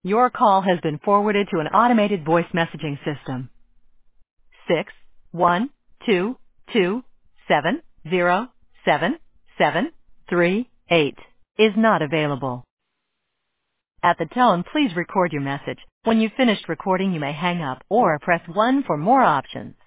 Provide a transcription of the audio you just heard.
Your call has been forwarded to an automated voice messaging system. 61227077338 is not available. At the tone, please record your message. When you've finished recording, you may hang up or press 1 for more options.